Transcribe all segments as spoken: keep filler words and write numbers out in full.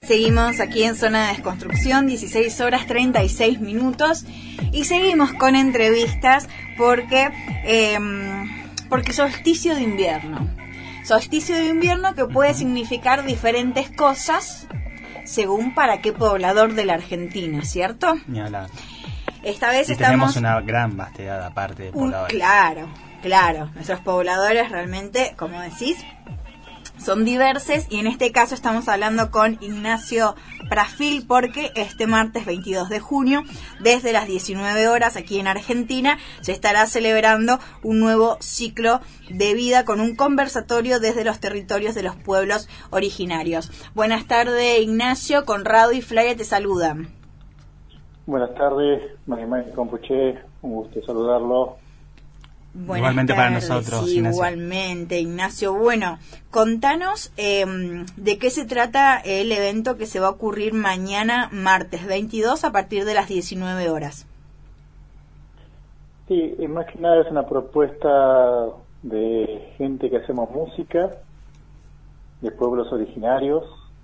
Seguimos aquí en Zona de Desconstrucción, dieciséis horas treinta y seis minutos, y seguimos con entrevistas porque eh, porque solsticio de invierno. Solsticio de invierno que puede significar diferentes cosas según para qué poblador de la Argentina, ¿cierto? Ni hablar. Esta vez y estamos... tenemos una gran vastedad aparte de pobladores. Un, claro, claro. Nuestros pobladores realmente, como decís, son diversos, y en este caso estamos hablando con Ignacio Prafil porque este martes veintidós de junio, desde las diecinueve horas aquí en Argentina, se estará celebrando un nuevo ciclo de vida con un conversatorio desde los territorios de los pueblos originarios. Buenas tardes, Ignacio. Conrado y Flavia te saludan. Buenas tardes, Marimar Compuché, un gusto saludarlo. Buenas igualmente tardes, para nosotros, sí, Ignacio. Igualmente, Ignacio. Bueno, contanos eh, de qué se trata el evento que se va a ocurrir mañana, martes veintidós, a partir de las diecinueve horas. Sí, más que nada es una propuesta de gente que hacemos música, de pueblos originarios,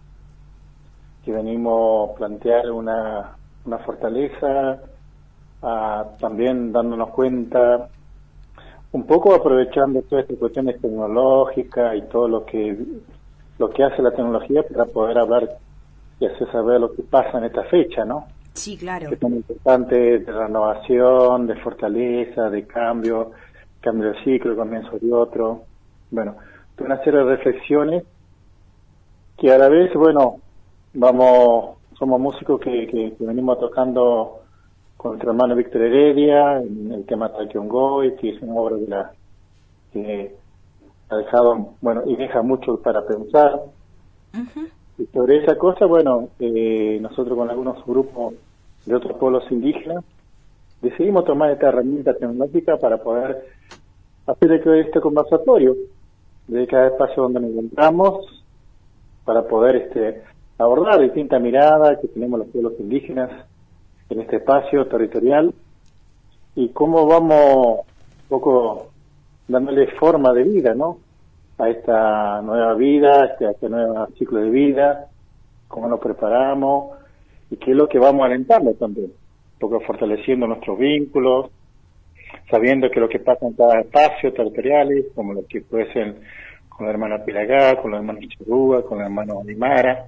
que venimos a plantear una, una fortaleza, a, también dándonos cuenta, un poco aprovechando todas estas cuestiones tecnológicas y todo lo que lo que hace la tecnología para poder hablar y hacer saber lo que pasa en esta fecha, ¿no? Sí, claro. Que son importantes de renovación, de fortaleza, de cambio, cambio de ciclo, comienzo de otro. Bueno, una serie de reflexiones que a la vez, bueno, vamos, somos músicos que, que, que venimos tocando con nuestro hermano Víctor Heredia, en el tema Taquiongoy, que es una obra de la que ha dejado, bueno, y deja mucho para pensar. Uh-huh. Y sobre esa cosa, bueno, eh, nosotros con algunos grupos de otros pueblos indígenas decidimos tomar esta herramienta tecnológica para poder hacer este conversatorio de cada espacio donde nos encontramos, para poder este abordar distintas miradas que tenemos los pueblos indígenas en este espacio territorial, y cómo vamos un poco dándole forma de vida, ¿no?, a esta nueva vida, a este, a este nuevo ciclo de vida, cómo nos preparamos y qué es lo que vamos alentando también, un poco fortaleciendo nuestros vínculos, sabiendo que lo que pasa en cada espacio territoriales, como lo que puede ser con la hermana Pilagá, con los hermanos Charrúa, con los hermanos Aymara,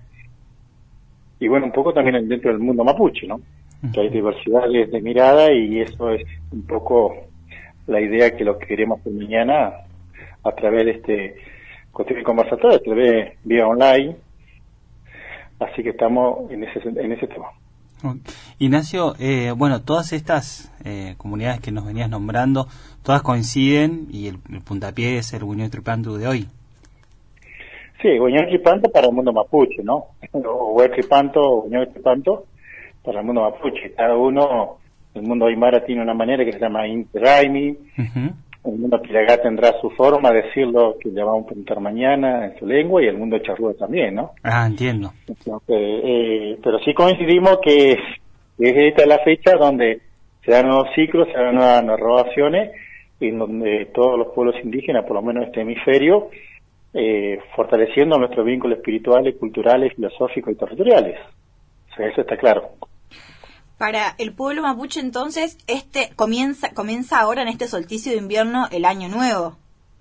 y bueno, un poco también dentro del mundo mapuche, ¿no?, que hay diversidades de mirada, y eso es un poco la idea que lo que queremos hacer mañana a través de este cuestión de conversatorio, a través vía online, así que estamos en ese en ese tema. Ignacio, eh, bueno, todas estas eh, comunidades que nos venías nombrando, todas coinciden, y el, el puntapié es el Huñó Tripantu de hoy. Sí, Huñó Tripantu para el mundo mapuche, ¿no? O Hué Tripantu, o Huñó Tripantu para el mundo mapuche. Cada uno, el mundo aymara tiene una manera que se llama Intraimi, uh-huh. El mundo Pilagá tendrá su forma de decirlo, que le vamos a preguntar mañana en su lengua, y el mundo charrúa también, ¿no? Ah, entiendo. Entonces, eh, pero sí coincidimos que, que esta es la fecha donde se dan nuevos ciclos, se dan nuevas renovaciones, en donde todos los pueblos indígenas, por lo menos este hemisferio, eh, fortaleciendo nuestros vínculos espirituales, culturales, filosóficos y territoriales. O sea, eso está claro. Para el pueblo mapuche, entonces, este comienza comienza ahora en este solsticio de invierno el año nuevo.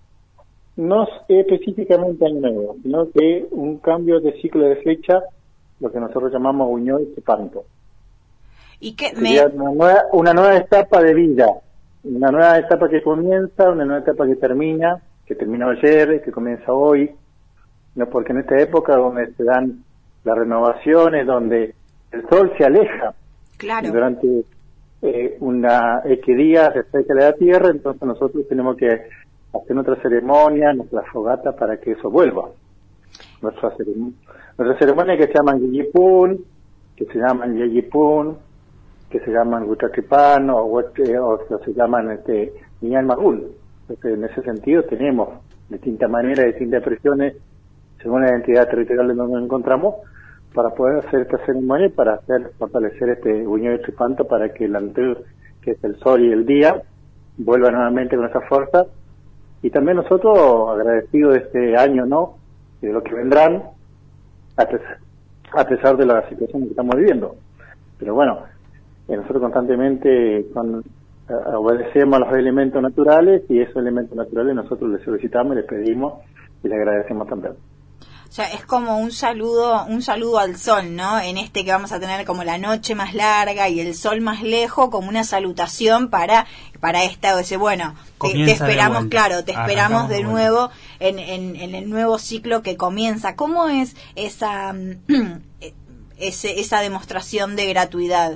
No específicamente año nuevo, sino que un cambio de ciclo de fecha, lo que nosotros llamamos Huñó y Tripantu. ¿Y qué me... una nueva, una nueva etapa de vida, una nueva etapa que comienza, una nueva etapa que termina, que terminó ayer, que comienza hoy, no, porque en esta época donde se dan las renovaciones, donde el sol se aleja. Claro. Durante eh, una X días respecto a la Tierra, entonces nosotros tenemos que hacer nuestra ceremonia, nuestra fogata para que eso vuelva. Nuestra ceremonia, nuestra ceremonia que se llaman Yiyipún, que se llaman Yeyipún, que se llaman Gutatripán, o, o, o se llaman este, Niñan Magul. Entonces, en ese sentido tenemos distintas maneras, distintas expresiones, según la identidad territorial en donde nos encontramos, para poder hacer esta ceremonia y para hacer fortalecer este Huñó y Tripantu, para que el anterior, que es el sol y el día, vuelva nuevamente con esa fuerza. Y también nosotros agradecidos de este año, ¿no?, y de lo que vendrán, a pesar de la situación que estamos viviendo. Pero bueno, eh, nosotros constantemente con, a, obedecemos a los elementos naturales, y esos elementos naturales nosotros les solicitamos, les pedimos y les agradecemos también. O sea, es como un saludo, un saludo al sol, ¿no? En este que vamos a tener como la noche más larga y el sol más lejos, como una salutación para para esta, ese bueno, te, te esperamos, claro, te esperamos de nuevo en, en, en el nuevo ciclo que comienza. ¿Cómo es esa ese, esa demostración de gratuidad?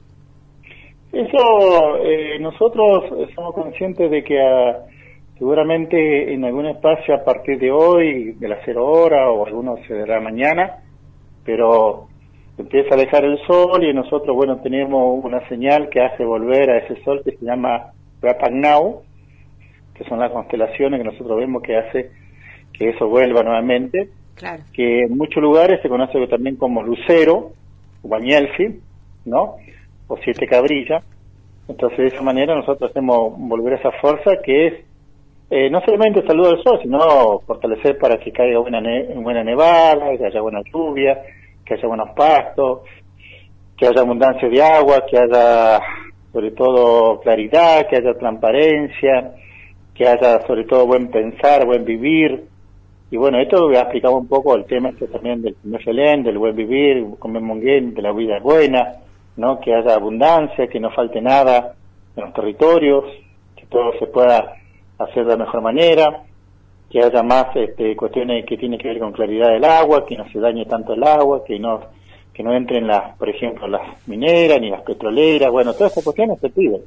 Eso, eh, nosotros somos conscientes de que a seguramente en algún espacio a partir de hoy, de las cero hora, o algunos se dará mañana, pero empieza a dejar el sol y nosotros, bueno, tenemos una señal que hace volver a ese sol que se llama Rapagnaw, que son las constelaciones que nosotros vemos que hace que eso vuelva nuevamente, claro. Que en muchos lugares se conoce también como lucero, o Bañelfi, ¿no? O siete cabrillas. Entonces de esa manera nosotros hacemos volver a esa fuerza que es Eh, no solamente saludo al sol, sino fortalecer para que caiga buena, ne buena nevada, que haya buena lluvia, que haya buenos pastos, que haya abundancia de agua, que haya sobre todo claridad, que haya transparencia, que haya sobre todo buen pensar, buen vivir. Y bueno, esto explicaba un poco el tema este también del Mefelén, del buen vivir, comer monguén, de la vida buena, ¿no? Que haya abundancia, que no falte nada en los territorios, que todo se pueda hacer de la mejor manera, que haya más este, cuestiones que tienen que ver con claridad del agua, que no se dañe tanto el agua, que no que no entren las, por ejemplo, las mineras ni las petroleras, bueno, todas esas cuestiones se piden.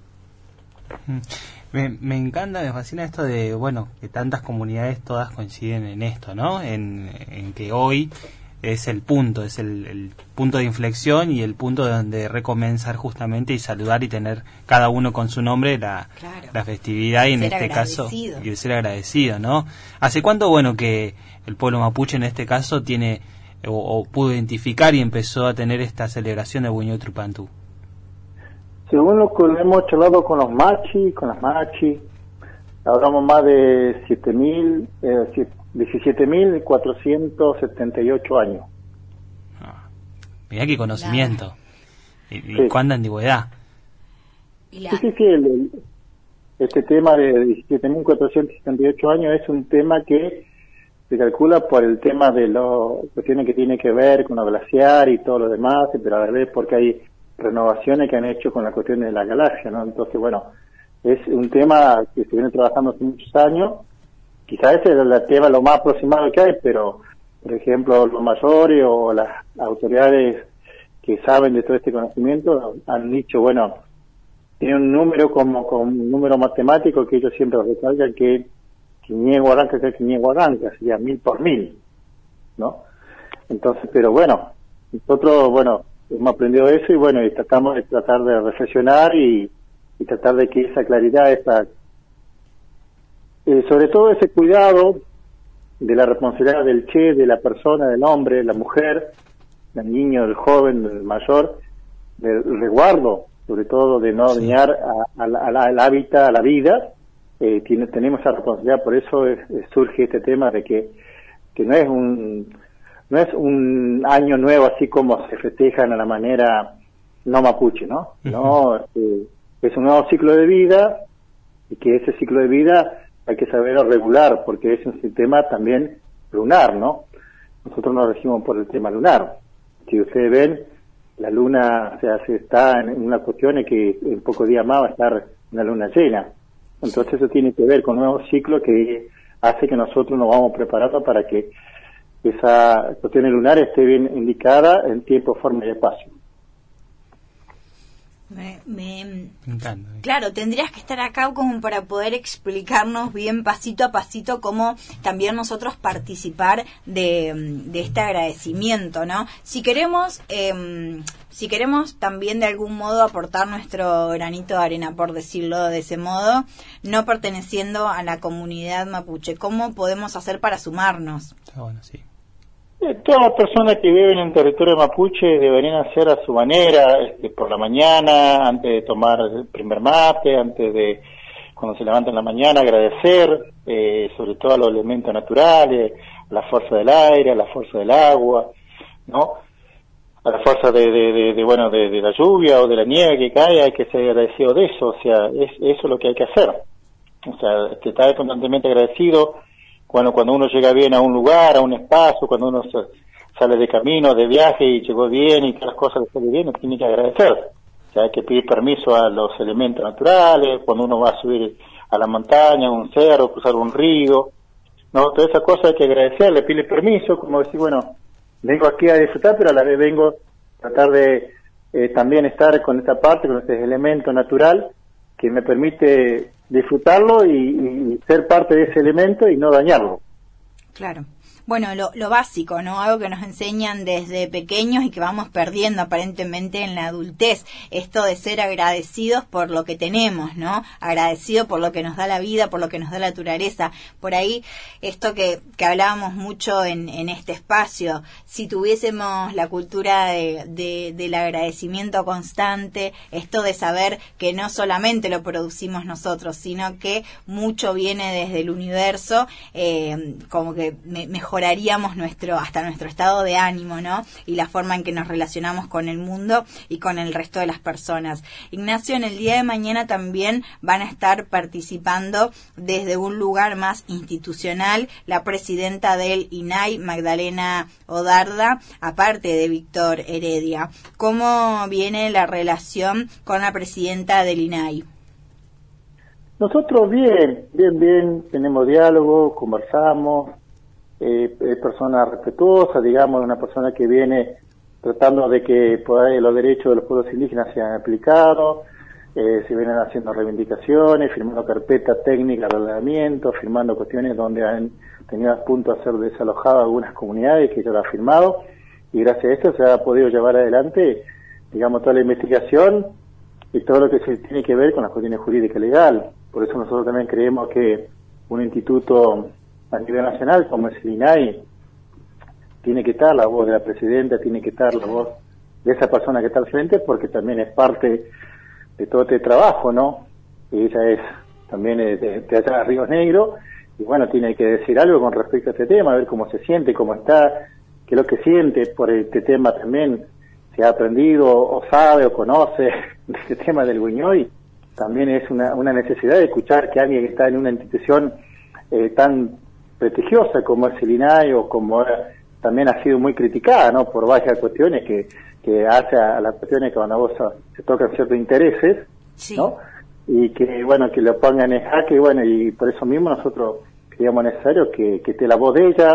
Me, me encanta, me fascina esto de, bueno, que tantas comunidades todas coinciden en esto, ¿no? En, en que hoy es el punto, es el, el punto de inflexión y el punto donde recomenzar justamente y saludar y tener cada uno con su nombre la, claro. la festividad y en ser este caso y el ser agradecido, ¿no? ¿Hace cuánto, bueno, que el pueblo mapuche en este caso tiene o, o pudo identificar y empezó a tener esta celebración de Buñuel Trupantú? Según lo que hemos charlado con los machi, con las machi, hablamos más de siete mil, eh, diecisiete mil cuatrocientos setenta y ocho años. Ah, mirá qué conocimiento. ¿Y, y sí. cuánta antigüedad? ¿Y la... Sí, sí, sí. El, el, este tema de diecisiete mil cuatrocientos setenta y ocho años es un tema que se calcula por el tema de las cuestiones que tiene que ver con la glaciar y todo lo demás, pero a la vez porque hay renovaciones que han hecho con la cuestión de la galaxia, ¿no? Entonces, bueno, es un tema que se viene trabajando hace muchos años. Quizás ese es el tema lo más aproximado que hay, pero, por ejemplo, los mayores o las autoridades que saben de todo este conocimiento han dicho, bueno, tiene un número como, como un número matemático que ellos siempre recalcan que quinientos arranca, que quinientos arranca, sería mil por mil, ¿no? Entonces, pero bueno, nosotros, bueno, hemos aprendido eso y bueno, y tratamos de tratar de reflexionar y, y tratar de que esa claridad, esa Eh, sobre todo ese cuidado de la responsabilidad del che, de la persona, del hombre, de la mujer, del niño, del joven, del mayor, del resguardo, sobre todo de no sí. dañar a, a, a, al hábitat, a la vida, eh, tiene, tenemos esa responsabilidad, por eso es, es, surge este tema de que, que no es un no es un año nuevo así como se festejan a la manera no mapuche, ¿no? Uh-huh. No, eh, es un nuevo ciclo de vida y que ese ciclo de vida hay que saberlo regular, porque es un sistema también lunar, ¿no? Nosotros nos regimos por el tema lunar. Si ustedes ven, la luna, o sea, se está en una cuestión en que en pocos días más va a estar una luna llena. Entonces eso tiene que ver con un nuevo ciclo que hace que nosotros nos vamos preparando para que esa cuestión lunar esté bien indicada en tiempo, forma y espacio. Me, me, me encanta. Claro, tendrías que estar acá como para poder explicarnos bien pasito a pasito cómo también nosotros participar de, de este agradecimiento, ¿no? Si queremos, eh, si queremos también de algún modo aportar nuestro granito de arena, por decirlo de ese modo, no perteneciendo a la comunidad mapuche, ¿cómo podemos hacer para sumarnos? Está bueno, sí. Todas las personas que viven en territorio mapuche deberían hacer a su manera, este, por la mañana, antes de tomar el primer mate, antes de, cuando se levantan en la mañana, agradecer, eh, sobre todo a los elementos naturales, a la fuerza del aire, a la fuerza del agua, ¿no? a la fuerza de, de, de, de bueno, de, de la lluvia o de la nieve que cae, hay que ser agradecido de eso, o sea, es, eso es lo que hay que hacer. O sea, que estar constantemente agradecido cuando, cuando uno llega bien a un lugar, a un espacio, cuando uno se, sale de camino, de viaje y llegó bien y que las cosas le salen bien, uno tiene que agradecer. O sea, hay que pedir permiso a los elementos naturales, cuando uno va a subir a la montaña, a un cerro, cruzar un río, no, todas esas cosas hay que agradecerle, pedirle permiso, como decir, bueno, vengo aquí a disfrutar, pero a la vez vengo a tratar de eh, también estar con esta parte, con este elemento natural que me permite disfrutarlo y, y ser parte de ese elemento y no dañarlo. Claro. Bueno, lo, lo básico, ¿no? Algo que nos enseñan desde pequeños y que vamos perdiendo aparentemente en la adultez. Esto de ser agradecidos por lo que tenemos, ¿no? Agradecidos por lo que nos da la vida, por lo que nos da la naturaleza. Por ahí, esto que, que hablábamos mucho en, en este espacio, si tuviésemos la cultura de, de, del agradecimiento constante, esto de saber que no solamente lo producimos nosotros, sino que mucho viene desde el universo, eh, como que me, mejor mejoraríamos nuestro, hasta nuestro estado de ánimo, ¿no? Y la forma en que nos relacionamos con el mundo y con el resto de las personas. Ignacio, en el día de mañana también van a estar participando desde un lugar más institucional la presidenta del I N A I, Magdalena Odarda, aparte de Víctor Heredia. ¿Cómo viene la relación con la presidenta del I N A I? Nosotros bien, bien, bien, tenemos diálogo, conversamos. Eh, es persona respetuosa, digamos, una persona que viene tratando de que por ahí los derechos de los pueblos indígenas sean aplicados, eh, se vienen haciendo reivindicaciones, firmando carpetas técnicas de ordenamiento, firmando cuestiones donde han tenido a punto de ser desalojadas algunas comunidades que ya lo ha firmado, y gracias a esto se ha podido llevar adelante, digamos, toda la investigación y todo lo que se tiene que ver con las cuestiones jurídicas y legal. Por eso nosotros también creemos que un instituto a nivel nacional, como es el I N A I, tiene que estar la voz de la presidenta, tiene que estar la voz de esa persona que está al frente, porque también es parte de todo este trabajo, ¿no? Y ella es también de, de, de allá de Río Negro, y bueno, tiene que decir algo con respecto a este tema, a ver cómo se siente, cómo está, qué es lo que siente por este tema también, si ha aprendido, o sabe, o conoce de este tema del Guiñoy. También es una, una necesidad de escuchar que alguien que está en una institución eh, tan prestigiosa como es el I N A I, o como también ha sido muy criticada, ¿no? Por varias cuestiones que, que hace a las cuestiones que cuando vos se tocan ciertos intereses, sí, ¿no? Y que, bueno, que lo pongan en jaque, y bueno, y por eso mismo nosotros creíamos necesario que, que esté la voz de ella,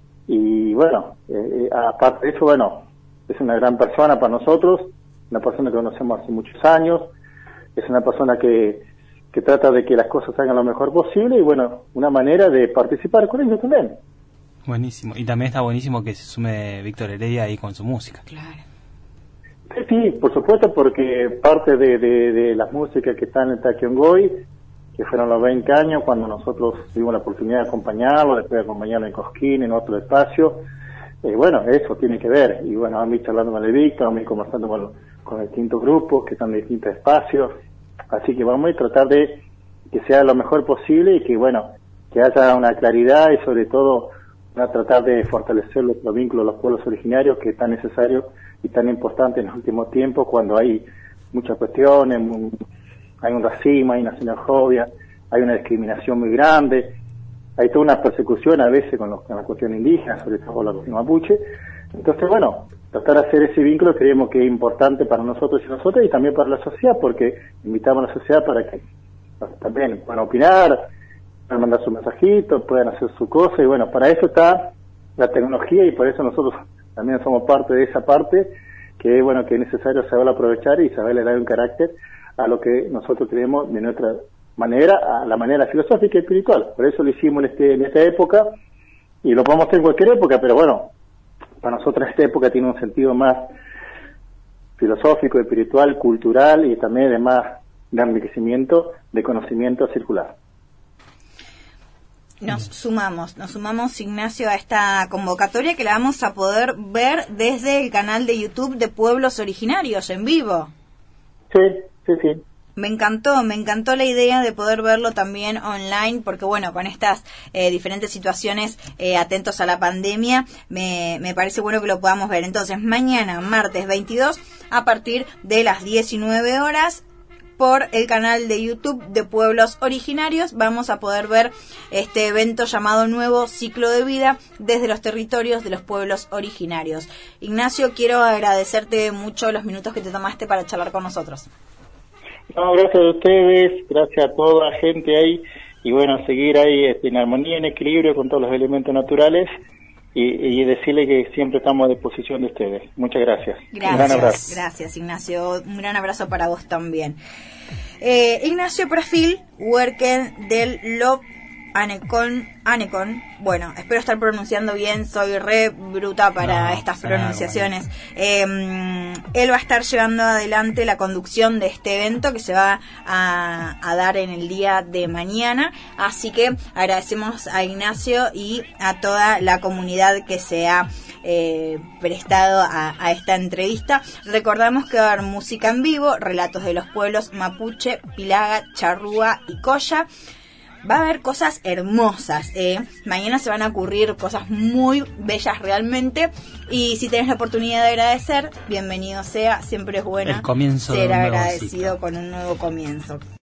y bueno, eh, aparte de eso, bueno, es una gran persona para nosotros, una persona que conocemos hace muchos años, es una persona que que trata de que las cosas salgan lo mejor posible, y bueno, una manera de participar con ellos también. Buenísimo, y también está buenísimo que se sume Víctor Heredia ahí con su música. Claro. Sí, sí, por supuesto, porque parte de, de, de las músicas que están en Taquiongoy, que fueron los veinte años, cuando nosotros tuvimos la oportunidad de acompañarlo, después de acompañarlo en Cosquín, en otro espacio, eh, bueno, eso tiene que ver, y bueno, a mí charlando con el Víctor, a mí conversando con, con distintos grupos que están en distintos espacios. Así que vamos a tratar de que sea lo mejor posible, y que, bueno, que haya una claridad, y sobre todo a tratar de fortalecer los, los vínculos de los pueblos originarios, que es tan necesario y tan importante en los últimos tiempos, cuando hay muchas cuestiones, muy, hay un racismo, hay una xenofobia, hay una discriminación muy grande, hay toda una persecución a veces con, los, con la cuestión indígena, sobre todo la cuestión mapuche. Entonces, bueno, tratar de hacer ese vínculo creemos que es importante para nosotros y nosotras, y también para la sociedad, porque invitamos a la sociedad para que también puedan opinar, puedan mandar su mensajito, puedan hacer su cosa, y bueno, para eso está la tecnología, y por eso nosotros también somos parte de esa parte, que es bueno, que es necesario saber aprovechar y saberle dar un carácter a lo que nosotros creemos de nuestra manera, a la manera filosófica y espiritual. Por eso lo hicimos en, este, en esta época, y lo podemos hacer en cualquier época, pero bueno, para nosotros esta época tiene un sentido más filosófico, espiritual, cultural, y también de más de enriquecimiento de conocimiento circular. Nos sumamos, nos sumamos, Ignacio, a esta convocatoria que la vamos a poder ver desde el canal de YouTube de Pueblos Originarios en vivo. Sí, sí, sí. Me encantó, me encantó la idea de poder verlo también online, porque bueno, con estas eh, diferentes situaciones, eh, atentos a la pandemia, me, me parece bueno que lo podamos ver. Entonces, mañana, martes veintidós, a partir de las diecinueve horas, por el canal de YouTube de Pueblos Originarios, vamos a poder ver este evento llamado Nuevo Ciclo de Vida desde los territorios de los pueblos originarios. Ignacio, quiero agradecerte mucho los minutos que te tomaste para charlar con nosotros. No, gracias a ustedes, gracias a toda la gente ahí, y bueno, seguir ahí este, en armonía, en equilibrio con todos los elementos naturales, y, y decirle que siempre estamos a disposición de ustedes. Muchas gracias. Gracias, un gran abrazo. Gracias, Ignacio. Un gran abrazo para vos también. Eh, Ignacio Prafil, Huerquen del Love Anecon, Anecon, bueno, espero estar pronunciando bien, soy re bruta para no, estas pronunciaciones. Eh, él va a estar llevando adelante la conducción de este evento que se va a, a dar en el día de mañana, así que agradecemos a Ignacio y a toda la comunidad que se ha eh, prestado a, a esta entrevista. Recordamos que va a haber música en vivo, relatos de los pueblos mapuche, pilaga, charrúa y colla. Va a haber cosas hermosas, ¿eh? Mañana se van a ocurrir cosas muy bellas realmente. Y si tenés la oportunidad de agradecer, bienvenido sea. Siempre es bueno El comienzo ser de un nuevo agradecido ciclo. con un nuevo comienzo.